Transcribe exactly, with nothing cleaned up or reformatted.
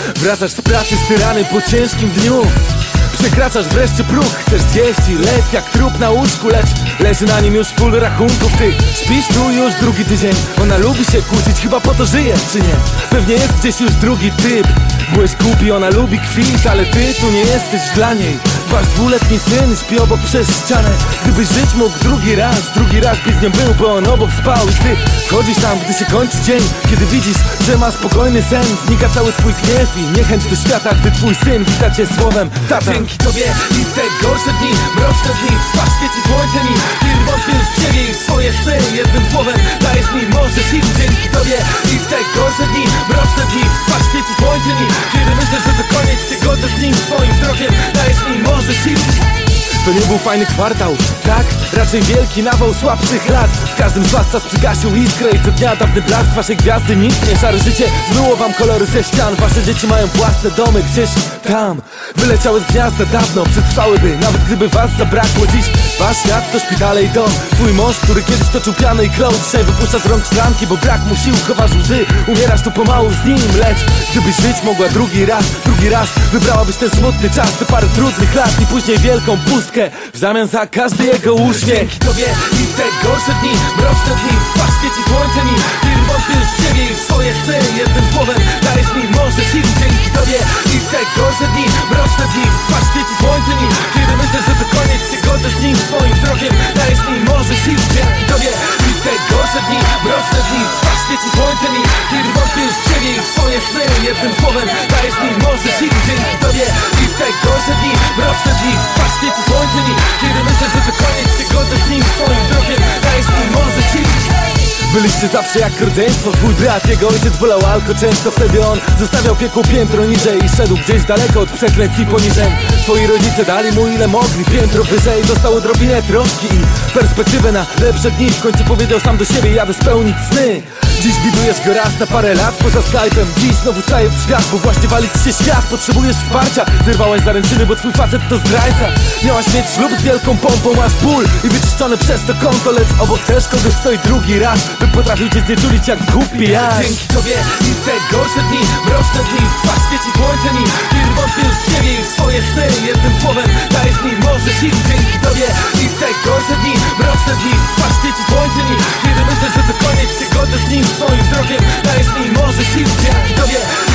Wracasz z pracy styrany po ciężkim dniu. Przekraczasz wreszcie próg, chcesz zjeść i lec jak trup na łóżku, lecz leży na nim już full rachunków. Ty śpisz tu już drugi tydzień. Ona lubi się kłócić, chyba po to żyje, czy nie? Pewnie jest gdzieś już drugi typ. Byłeś głupi, ona lubi kwit, ale ty tu nie jesteś dla niej. Wasz dwuletni syn śpi obok przez ścianę. Gdybyś żyć mógł drugi raz, drugi raz by z nią był, bo on obok spał. I ty wchodzisz tam, gdy się kończy dzień, kiedy widzisz, że ma spokojny sen. Znika cały twój gniew i niechęć do świata, gdy twój syn wita cię słowem tata. Dzięki tobie i w te gorsze dni, mroczne dni, w twarz świeci słońce mi. Kiedy wątpisz w siebie i w swoje sny, jednym słowem dajesz mi morze sił. Dzięki tobie i w te gorsze dni, mroczne dni, w twarz świeci słońce mi. Kiedy myślę, że to koniec, się godzę z nim, swoim wzrokiem dajesz mi morze sił. To nie był fajny kwartał, tak? Raczej wielki nawał słabszych lat. W każdym z was czas przygasił iskrę i co dnia dawny blask waszej gwiazdy niknie. Szare życie zmyło wam kolory ze ścian. Wasze dzieci mają własne domy gdzieś tam. Wyleciały z gniazda dawno, przetrwałyby, nawet gdyby was zabrakło. Dziś wasz świat to szpitale i dom. Twój mąż, który kiedyś toczył piano i klon, dzisiaj wypuszcza z rąk szklanki, bo brak mu sił, chowasz łzy. Umierasz tu pomału z nim, lecz gdybyś żyć mogła drugi raz, drugi raz wybrałabyś ten smutny czas, te parę trudnych lat i później wielką pustkę w zamian za każdy jego uśmiech. Dzięki tobie i w te gorsze dni, mroczne dni, w twarz świeci słońce mi. Kiedy wątpisz w siebie i w swoje sny, jednym słowem dajesz mi morze sił. Dzięki tobie i w te gorsze dni, mroczne dni, w twarz świeci słońce mi. Kiedy myślę, że to koniec, się godzę z nim, swoim wzrokiem dajesz mi morze sił. Dzięki tobie i w te gorsze dni, mroczne dni, w twarz świeci słońce mi. Kiedy wątpisz w siebie i w swoje sny, jednym słowem dajesz mi morze sił. Dzięki tobie i w te gorsze dni, mroczne dni, w twarz świeci słońce mi. Kiedy myślę, że to koniec, się godzę z nim, swoim wzrokiem dajesz mi morze sił. Byliście zawsze jak rodzeństwo, twój brat, jego ojciec wolał alko często. Wtedy on zostawiał piekło piętro niżej i szedł gdzieś daleko od przekleństw i poniżeń. Twoi rodzice dali mu ile mogli, piętro wyżej dostał odrobinę troski i perspektywę na lepsze dni. W końcu powiedział sam do siebie, jadę spełnić sny. Dziś widujesz go raz na parę lat poza Skype'em. Dziś znowu staje w świat, bo właśnie wali ci się świat. Potrzebujesz wsparcia, zerwałaś zaręczyny, bo twój facet to zdrajca. Miałaś mieć ślub z wielką pompą, masz ból i wyczyszczone przez to konto, lecz obok też kogoś stoi drugi raz, by potrafił cię znieczulić jak głupi ja. Dzięki tobie i w te gorsze dni, mroczne dni, w twarz świeci słońce mi. Kiedy wątpisz w siebie i w swoje sny, jednym słowem dajesz mi morze sił. Dzięki tobie i w te gorsze dni, mroczne dni, w twarz świeci słońce mi. Kiedy myślę, że to koniec, się godzę z nim, swoim wzrokiem dajesz mi morze sił. Dzięki tobie